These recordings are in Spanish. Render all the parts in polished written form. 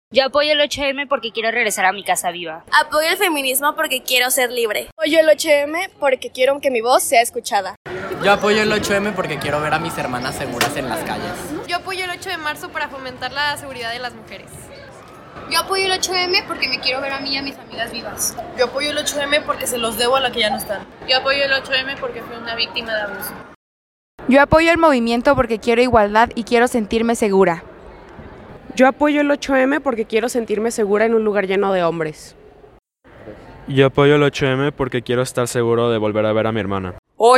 Yo apoyo el 8M porque quiero regresar a mi casa viva. Apoyo el feminismo porque quiero ser libre. Apoyo el 8M porque quiero que mi voz sea escuchada. Yo apoyo el 8M porque quiero ver a mis hermanas seguras en las calles. Yo apoyo el 8 de marzo para fomentar la seguridad de las mujeres. Yo apoyo el 8M porque me quiero ver a mí y a mis amigas vivas. Yo apoyo el 8M porque se los debo a la que ya no están. Yo apoyo el 8M porque fui una víctima de abuso. Yo apoyo el movimiento porque quiero igualdad y quiero sentirme segura. Yo apoyo el 8M porque quiero sentirme segura en un lugar lleno de hombres. Yo apoyo el 8M porque quiero estar seguro de volver a ver a mi hermana.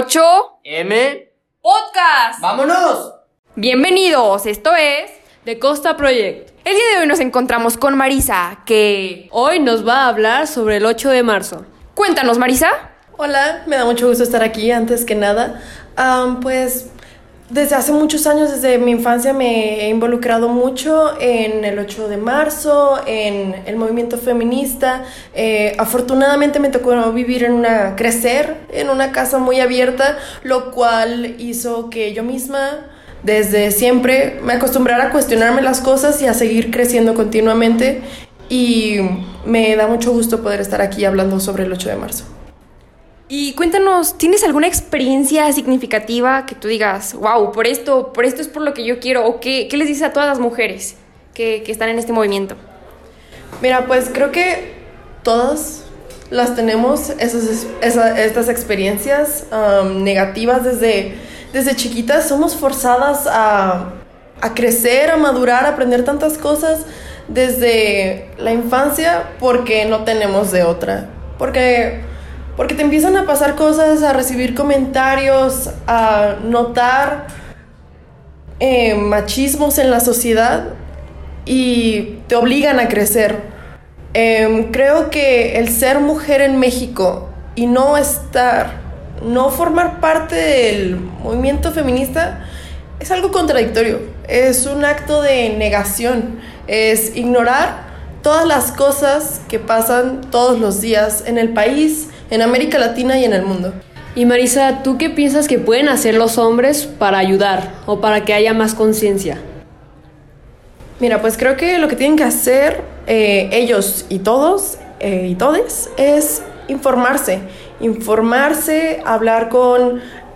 8M Podcast. ¡Vámonos! Bienvenidos, esto es The Costa Project. El día de hoy nos encontramos con Marisa, que hoy nos va a hablar sobre el 8 de marzo. Cuéntanos, Marisa. Hola, me da mucho gusto estar aquí. Antes que nada, pues desde hace muchos años, desde mi infancia, me he involucrado mucho en el 8 de marzo, en el movimiento feminista. Afortunadamente me tocó crecer en una casa muy abierta, lo cual hizo que yo misma, desde siempre, me acostumbrara a cuestionarme las cosas y a seguir creciendo continuamente. Y me da mucho gusto poder estar aquí hablando sobre el 8 de marzo. Y cuéntanos, ¿tienes alguna experiencia significativa que tú digas, wow, por esto es por lo que yo quiero? ¿O qué les dices a todas las mujeres que están en este movimiento? Mira, pues creo que todas las tenemos, estas experiencias negativas desde chiquitas. Somos forzadas a crecer, a madurar, a aprender tantas cosas desde la infancia porque no tenemos de otra. Porque te empiezan a pasar cosas, a recibir comentarios, a notar machismos en la sociedad y te obligan a crecer. Creo que el ser mujer en México y no formar parte del movimiento feminista es algo contradictorio. Es un acto de negación, es ignorar todas las cosas que pasan todos los días en el país, en América Latina y en el mundo. Y Marisa, ¿tú qué piensas que pueden hacer los hombres para ayudar o para que haya más conciencia? Mira, pues creo que lo que tienen que hacer ellos y todos y todes es informarse, hablar con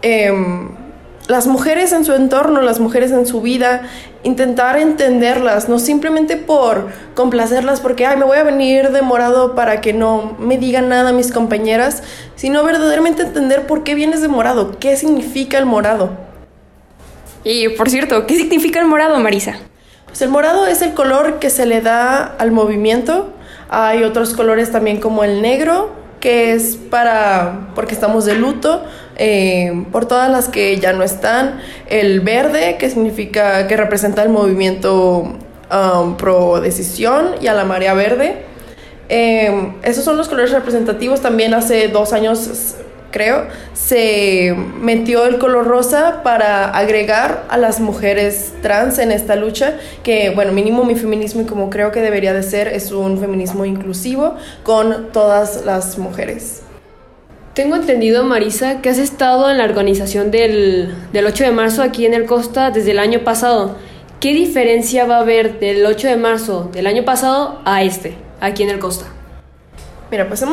las mujeres en su entorno, las mujeres en su vida, intentar entenderlas, no simplemente por complacerlas porque me voy a venir de morado para que no me digan nada mis compañeras, sino verdaderamente entender por qué vienes de morado, qué significa el morado. Y por cierto, ¿qué significa el morado, Marisa? Pues el morado es el color que se le da al movimiento. Hay otros colores también como el negro, que es porque estamos de luto por todas las que ya no están. El verde, que representa el movimiento pro decisión y a la marea verde. Esos son los colores representativos. También hace 2 años, creo, se metió el color rosa para agregar a las mujeres trans en esta lucha, que bueno, mínimo mi feminismo, y como creo que debería de ser, es un feminismo inclusivo con todas las mujeres. Tengo entendido, Marisa, que has estado en la organización del 8 de marzo aquí en el Costa desde el año pasado. ¿Qué diferencia va a haber del 8 de marzo del año pasado a aquí en el Costa? Mira, pues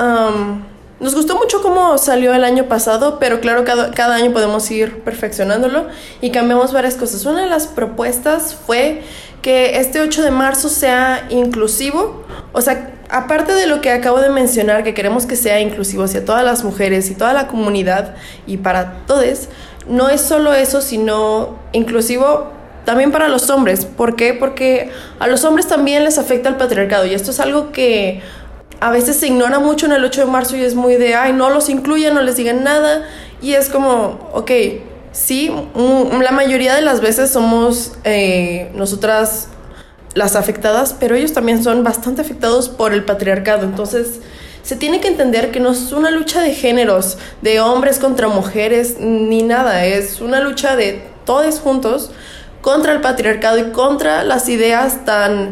nos gustó mucho cómo salió el año pasado, pero claro, cada año podemos ir perfeccionándolo y cambiamos varias cosas. Una de las propuestas fue que este 8 de marzo sea inclusivo. O sea, aparte de lo que acabo de mencionar, que queremos que sea inclusivo hacia todas las mujeres y toda la comunidad y para todos, no es solo eso, sino inclusivo también para los hombres. ¿Por qué? Porque a los hombres también les afecta el patriarcado y esto es algo que a veces se ignora mucho en el 8 de marzo y es muy de, no los incluyan, no les digan nada. Y es como, ok, sí, la mayoría de las veces somos nosotras las afectadas, pero ellos también son bastante afectados por el patriarcado. Entonces, se tiene que entender que no es una lucha de géneros, de hombres contra mujeres, ni nada. Es una lucha de todos juntos contra el patriarcado y contra las ideas tan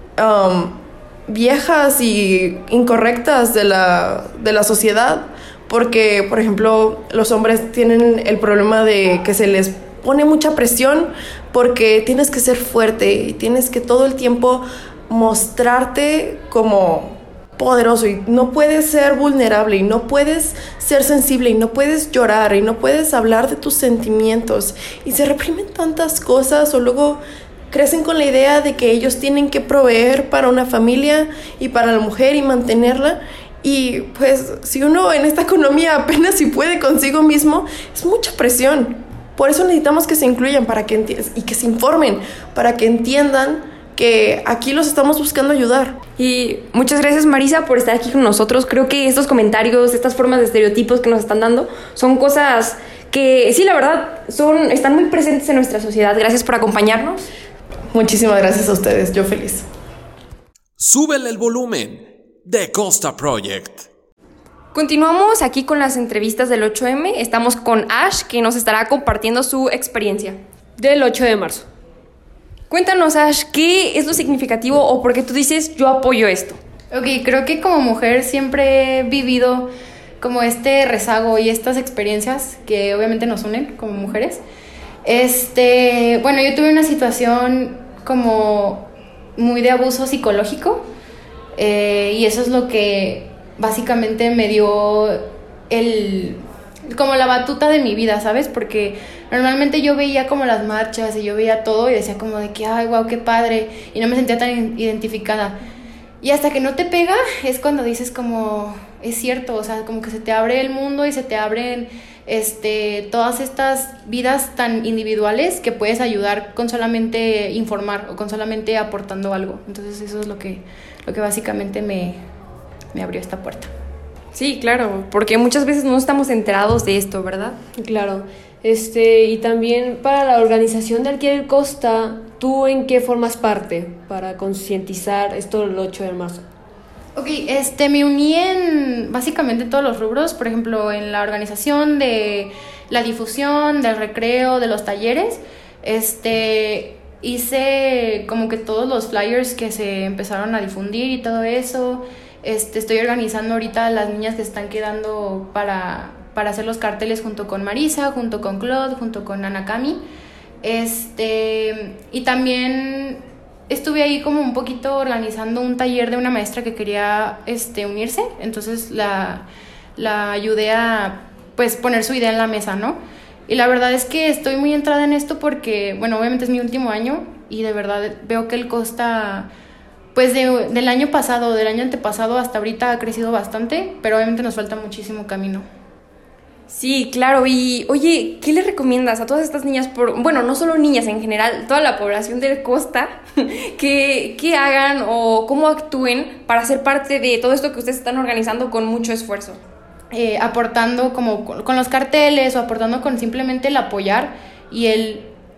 viejas y incorrectas de la sociedad, porque, por ejemplo, los hombres tienen el problema de que se les pone mucha presión porque tienes que ser fuerte y tienes que todo el tiempo mostrarte como poderoso y no puedes ser vulnerable y no puedes ser sensible y no puedes llorar y no puedes hablar de tus sentimientos y se reprimen tantas cosas o luego crecen con la idea de que ellos tienen que proveer para una familia y para la mujer y mantenerla y pues si uno en esta economía apenas si puede consigo mismo es mucha presión. Por eso necesitamos que se incluyan y que se informen para que entiendan que aquí los estamos buscando ayudar. Y muchas gracias, Marisa, por estar aquí con nosotros. Creo que estos comentarios, estas formas de estereotipos que nos están dando son cosas que sí, la verdad, están muy presentes en nuestra sociedad. Gracias por acompañarnos. Muchísimas gracias a ustedes, yo feliz. Súbele el volumen, The Costa Project. Continuamos aquí con las entrevistas del 8M. Estamos con Ash, que nos estará compartiendo su experiencia del 8 de marzo. Cuéntanos, Ash, ¿qué es lo significativo o por qué tú dices yo apoyo esto? Ok, creo que como mujer siempre he vivido como este rezago y estas experiencias que obviamente nos unen como mujeres. Bueno, yo tuve una situación como muy de abuso psicológico y eso es lo que básicamente me dio como la batuta de mi vida, ¿sabes? Porque normalmente yo veía como las marchas y yo veía todo y decía como de que, ay, wow, qué padre, y no me sentía tan identificada. Y hasta que no te pega es cuando dices como, es cierto, o sea, como que se te abre el mundo y se te abren todas estas vidas tan individuales que puedes ayudar con solamente informar o con solamente aportando algo. Entonces eso es lo que básicamente me abrió esta puerta. Sí, claro, porque muchas veces no estamos enterados de esto, ¿verdad? Claro. Y también para la organización de Alquiler Costa, ¿tú en qué formas parte para concientizar esto el 8 de marzo? Ok, me uní en básicamente todos los rubros, por ejemplo, en la organización de la difusión, del recreo, de los talleres. Hice como que todos los flyers que se empezaron a difundir y todo eso. Estoy organizando ahorita a las niñas que están quedando para hacer los carteles junto con Marisa, junto con Claude, junto con Ana Cami. Y también estuve ahí como un poquito organizando un taller de una maestra que quería unirse, entonces la ayudé a pues poner su idea en la mesa, ¿no? Y la verdad es que estoy muy entrada en esto porque, bueno, obviamente es mi último año y de verdad veo que el Costa, pues del año pasado, del año antepasado hasta ahorita ha crecido bastante, pero obviamente nos falta muchísimo camino. Sí, claro. Y oye, ¿qué le recomiendas a todas estas niñas, bueno, no solo niñas en general, toda la población del Costa, que hagan o cómo actúen para ser parte de todo esto que ustedes están organizando con mucho esfuerzo? Aportando como con los carteles o aportando con simplemente el apoyar y el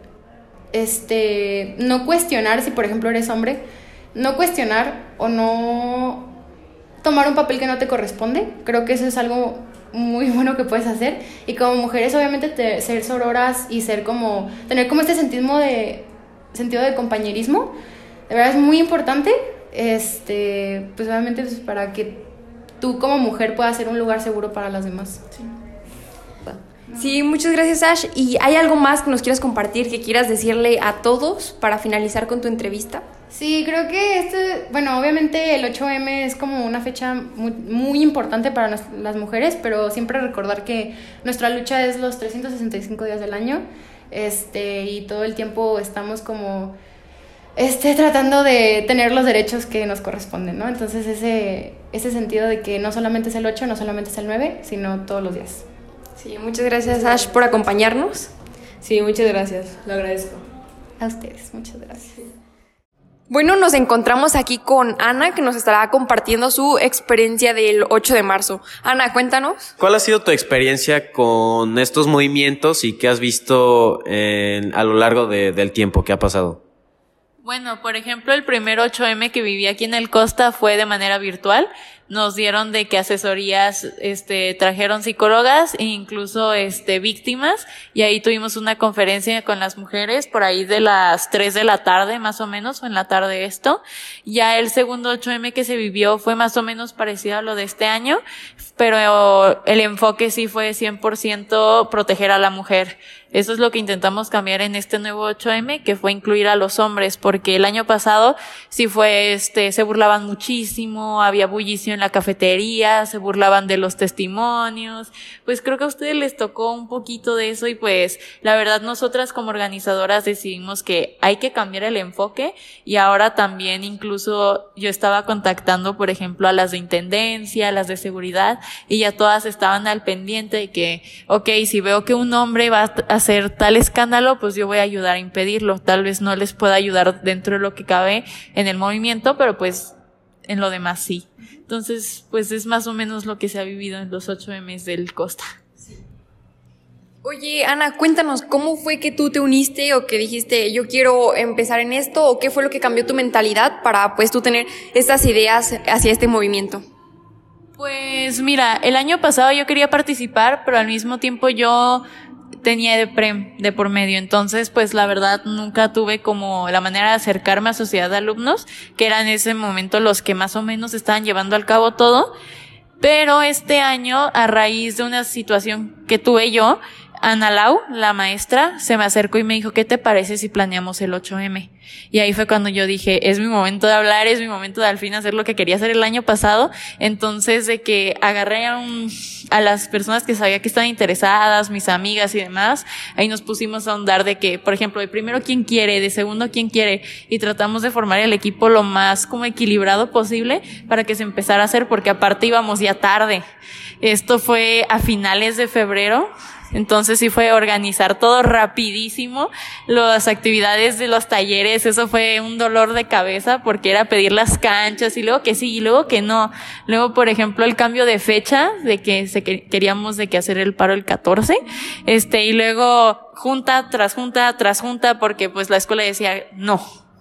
no cuestionar si por ejemplo eres hombre, no cuestionar o no tomar un papel que no te corresponde. Creo que eso es algo muy bueno que puedes hacer, y como mujeres obviamente ser sororas y tener como este sentido de compañerismo, de verdad es muy importante, pues obviamente pues para que tú como mujer puedas ser un lugar seguro para las demás. Sí, muchas gracias, Ash. ¿Y hay algo más que nos quieras compartir, que quieras decirle a todos para finalizar con tu entrevista? Sí, creo que bueno, obviamente el 8M es como una fecha muy, muy importante para las mujeres, pero siempre recordar que nuestra lucha es los 365 días del año, y todo el tiempo estamos como tratando de tener los derechos que nos corresponden, ¿no? Entonces ese sentido de que no solamente es el 8, no solamente es el 9, sino todos los días. Sí, muchas gracias, Ash, por acompañarnos. Sí, muchas gracias, lo agradezco. A ustedes, muchas gracias. Bueno, nos encontramos aquí con Ana, que nos estará compartiendo su experiencia del 8 de marzo. Ana, cuéntanos. ¿Cuál ha sido tu experiencia con estos movimientos y qué has visto a lo largo del tiempo que ha pasado? Bueno, por ejemplo, el primer 8M que viví aquí en el Costa fue de manera virtual, nos dieron de que asesorías, trajeron psicólogas e incluso, víctimas, y ahí tuvimos una conferencia con las mujeres por ahí de las 3 de la tarde, más o menos, o en la tarde esto. Ya el segundo 8M que se vivió fue más o menos parecido a lo de este año, pero el enfoque sí fue 100% proteger a la mujer. Eso es lo que intentamos cambiar en este nuevo 8M, que fue incluir a los hombres, porque el año pasado sí fue, se burlaban muchísimo, había bullicio en la cafetería, se burlaban de los testimonios. Pues creo que a ustedes les tocó un poquito de eso y pues la verdad nosotras como organizadoras decidimos que hay que cambiar el enfoque y ahora también incluso yo estaba contactando, por ejemplo, a las de intendencia, a las de seguridad, y ya todas estaban al pendiente de que, okay, si veo que un hombre va a hacer tal escándalo, pues yo voy a ayudar a impedirlo. Tal vez no les pueda ayudar dentro de lo que cabe en el movimiento, pero pues en lo demás sí. Entonces, pues es más o menos lo que se ha vivido en los 8Ms del Costa. Oye, Ana, cuéntanos, ¿cómo fue que tú te uniste o que dijiste, yo quiero empezar en esto? ¿O qué fue lo que cambió tu mentalidad para, pues, tú tener estas ideas hacia este movimiento? Pues mira, el año pasado yo quería participar, pero al mismo tiempo yo tenía EDPREM de por medio, entonces pues la verdad nunca tuve como la manera de acercarme a sociedad de alumnos, que eran en ese momento los que más o menos estaban llevando al cabo todo, pero este año, a raíz de una situación que tuve yo, Ana Lau, la maestra, se me acercó y me dijo, ¿qué te parece si planeamos el 8M? Y ahí fue cuando yo dije, es mi momento de hablar, es mi momento de al fin hacer lo que quería hacer el año pasado. Entonces, de que agarré a las personas que sabía que estaban interesadas, mis amigas y demás, ahí nos pusimos a ahondar de que, por ejemplo, de primero quién quiere, de segundo quién quiere, y tratamos de formar el equipo lo más como equilibrado posible para que se empezara a hacer, porque aparte íbamos ya tarde. Esto fue a finales de febrero. Entonces sí fue organizar todo rapidísimo, las actividades de los talleres, eso fue un dolor de cabeza porque era pedir las canchas y luego que sí y luego que no. Luego, por ejemplo, el cambio de fecha de que queríamos de que hacer el paro el 14, y luego junta tras junta tras junta porque pues la escuela decía no.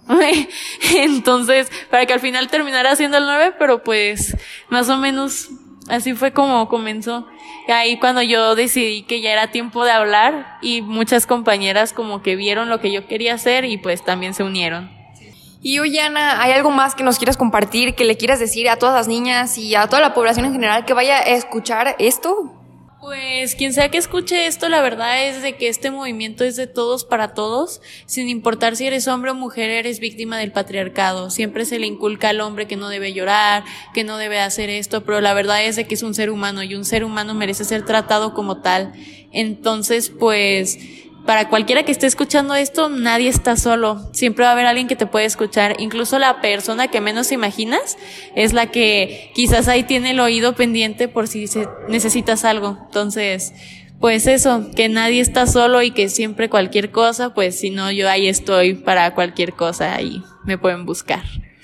Entonces, para que al final terminara haciendo el 9, pero pues más o menos así fue como comenzó. Y ahí cuando yo decidí que ya era tiempo de hablar y muchas compañeras como que vieron lo que yo quería hacer y pues también se unieron. Y oye, Ana, ¿hay algo más que nos quieras compartir, que le quieras decir a todas las niñas y a toda la población en general que vaya a escuchar esto? Pues quien sea que escuche esto, la verdad es de que este movimiento es de todos para todos, sin importar si eres hombre o mujer, eres víctima del patriarcado. Siempre se le inculca al hombre que no debe llorar, que no debe hacer esto, pero la verdad es de que es un ser humano y un ser humano merece ser tratado como tal. Entonces, pues, para cualquiera que esté escuchando esto, nadie está solo. Siempre va a haber alguien que te puede escuchar. Incluso la persona que menos imaginas es la que quizás ahí tiene el oído pendiente por si necesitas algo. Entonces, pues eso, que nadie está solo y que siempre cualquier cosa, pues si no, yo ahí estoy para cualquier cosa y me pueden buscar.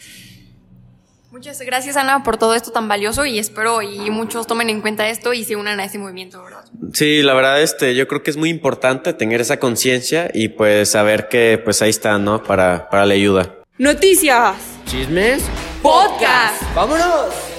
Muchas gracias, Ana, por todo esto tan valioso y espero y muchos tomen en cuenta esto y se unan a este movimiento, ¿verdad? Sí, la verdad, yo creo que es muy importante tener esa conciencia y pues saber que pues ahí está, ¿no? Para la ayuda. Noticias. Chismes. Podcast. ¡Vámonos!